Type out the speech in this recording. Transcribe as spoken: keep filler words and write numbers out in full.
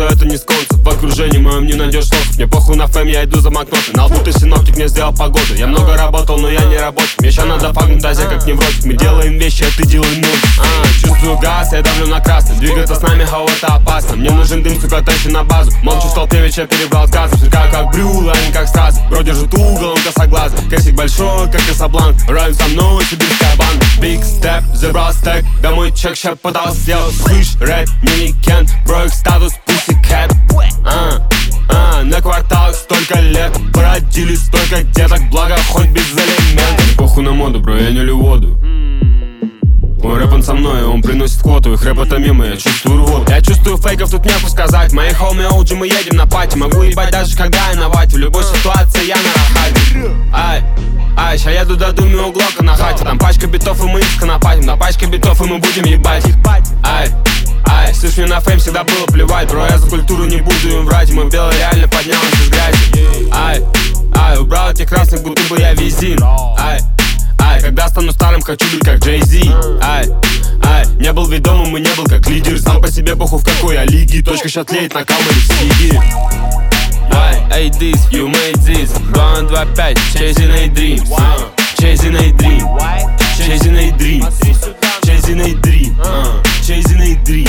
это не сконцев. В окружении моем не найдешь слов. Мне похуй на фэм, я иду за макноты. На лбу ты синоптик, мне сделал погоду. Я много работал, но я не рабочий. Мне еще надо фагнуть тазя, как невротик. Мы делаем вещи, а ты делай ноги. а, Чувствую газ, я давлю на красный. Двигаться с нами, хау, это опасно. Мне нужен дым, сука, тащи на базу. Молчу в толпе, вечер перебрал газом. Сверкаю как брюла, а не как сразу. Бро держит угол, он косоглазый. Кэсик большой, как Касабланк. Райм со мной, сибирская банда. Big step, забрал стек. Домой чек, ща подал, сделал. Слышь, рэп, мини-кен. Бро, их статус, пусикэт. А, а, на кварталах столько лет. Породили столько деток, благо хоть без элементов. Похуй на моду, бро, я не лью воду. Мой рэп он со мной, он приносит квоту. Их рэп это мимо, я чувствую рвоту. Я чувствую фейков, тут нехуй сказать. Мои хоуми оуджи, мы едем на пати. Могу ебать даже когда я на вате. В любой ситуации я на рахате. Ай, ай, ща еду до думи у Глока на хате. Там пачка битов и мы их конопатим. На пачке битов и мы будем ебать. Ай, ай, слышь, мне на фейм всегда было плевать. Бро, я за культуру не буду им врать. Мой белый реально поднялся из грязи. Ай, ай, убрал этих красных, будто бы я визин. Ай, ай, когда стану старым, хочу быть как Джей Зи. Ай, ай, не был ведомым и не был как лидер. Сам по себе похуй в какой я лиге. Точка ща тлеет на камере в Сиги. Ай, эй, this, you made this. два два пять, chasing a dream. Chasing a dream. Chasing a dream. Chasing a dream. Chasing a dream.